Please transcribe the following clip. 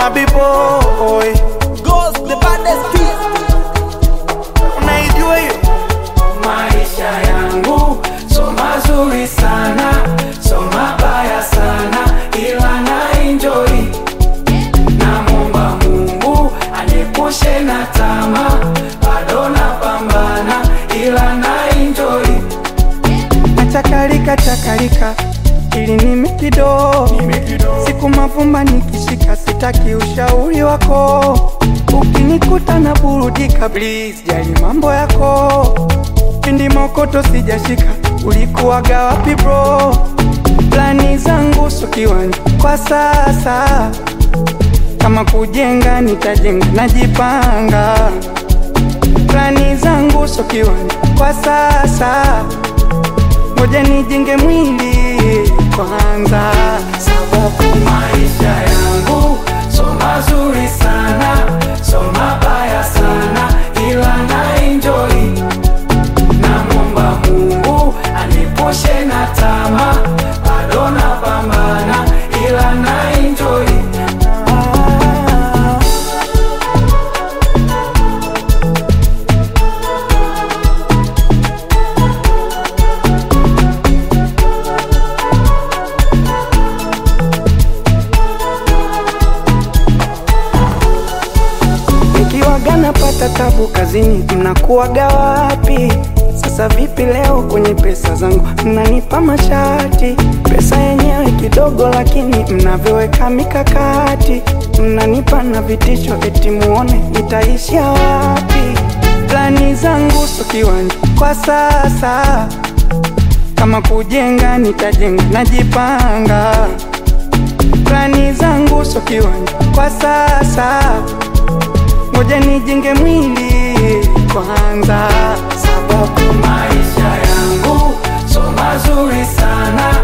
my boy Ghost, the baddest piece. unaijua hiyo? Maisha yangu so mazuri sana, so mabaya sana, ila na enjoy. Namuomba Mungu aniepushe na tamaa, bado napambana ila na enjoy. Chakalika ili nimikido siku mavumba nikishika, sitaki ushauri wako. Ukinikuta na burudika, please jali mambo yako. Pindi mokoto sijashika, ulikuwaga wapi bro? Plani zangu so kiwanja kwa sasa, kama kujenga nitajenga, najipanga. Plani zangu so kiwanja kwa sasa, ngoja nijenge mwili kwanza. Sababu maisha yangu so mazuri sana, so mabaya sana, ila na enjoy. Namuomba Mungu aniepushe na tamaa, bado napambana ila na enjoy. Nikiwaga napata tabu kazini, mnakuwaga wapi? Sasa vipi leo kwenye pesa zangu mnanipa mashati? Pesa yenyewe kidogo, lakini mnavyoweka mikakati. Mnanipa na vitisho eti muone itaishia wapi. Plani zangu so kiwanja kwa sasa, kama kujenga nitajenga, najipanga. Plani zangu so kiwanja kwa sasa, ngoja nijenge mwili kwanza. Sababu maisha yangu so mazuri sana,